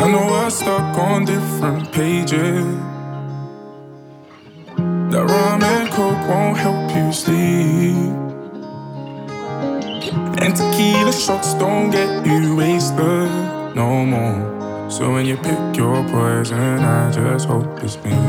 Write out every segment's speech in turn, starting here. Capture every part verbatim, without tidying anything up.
I know we're stuck on different pages. That rum and coke won't help you sleep, and tequila shots don't get you wasted no more. So when you pick your poison, I just hope it's me.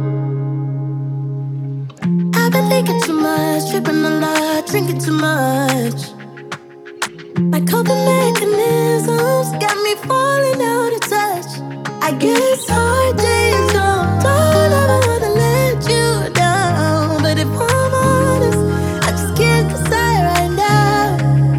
I've been thinking too much, tripping a lot, drinking too much. My coping mechanisms got me falling out of touch. I guess hard days don't, don't ever wanna let you down. But if I'm honest, I just can't decide right now.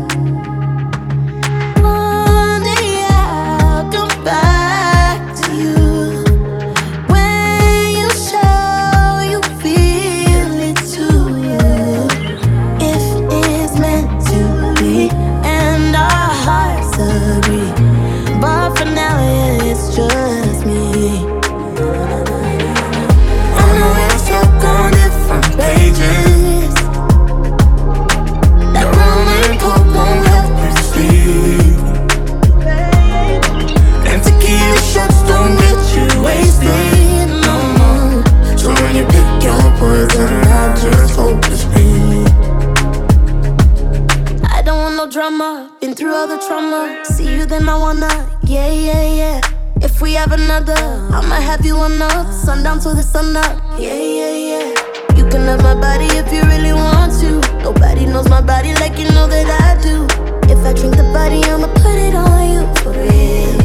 One day I'll come back to you when you show you feel it too. If it's meant to be and our hearts agree, but for now it's just me. I know we're stuck on different pages. That rum and coke won't help you sleep, and tequila shots don't get you wasted no more. So when you pick your poison, I just hope it's me. I don't want no drama, been through all the trauma. See you then I wanna, yeah, yeah, yeah. If we have another, I'ma have you on up, sundown till the sun up, yeah, yeah, yeah. You can have my body if you really want to. Nobody knows my body like you know that I do. If I drink the body, I'ma put it on you for real.